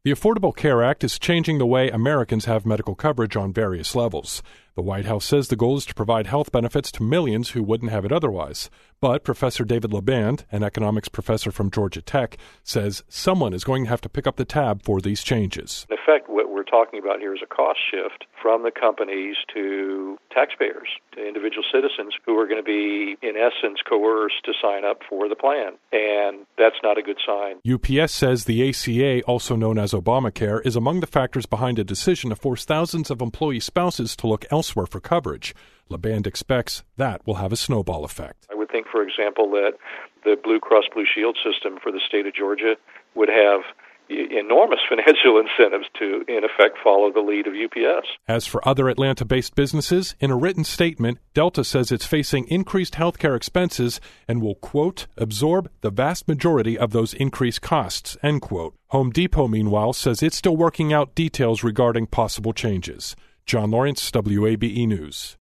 The Affordable Care Act is changing the way Americans have medical coverage on various levels. The White House says the goal is to provide health benefits to millions who wouldn't have it otherwise. But Professor David LaBande, an economics professor from Georgia Tech, says someone is going to have to pick up the tab for these changes. In effect, what we're talking about here is a cost shift from the companies to taxpayers, to individual citizens who are going to be, in essence, coerced to sign up for the plan. And that's not a good sign. UPS says the ACA, also known as Obamacare, is among the factors behind a decision to force thousands of employee spouses to look elsewhere for coverage. LaBande expects that will have a snowball effect. I would think, for example, that the Blue Cross Blue Shield system for the state of Georgia would have enormous financial incentives to, in effect, follow the lead of UPS. As for other Atlanta-based businesses, in a written statement, Delta says it's facing increased healthcare expenses and will, quote, absorb the vast majority of those increased costs, end quote. Home Depot, meanwhile, says it's still working out details regarding possible changes. John Lawrence, WABE News.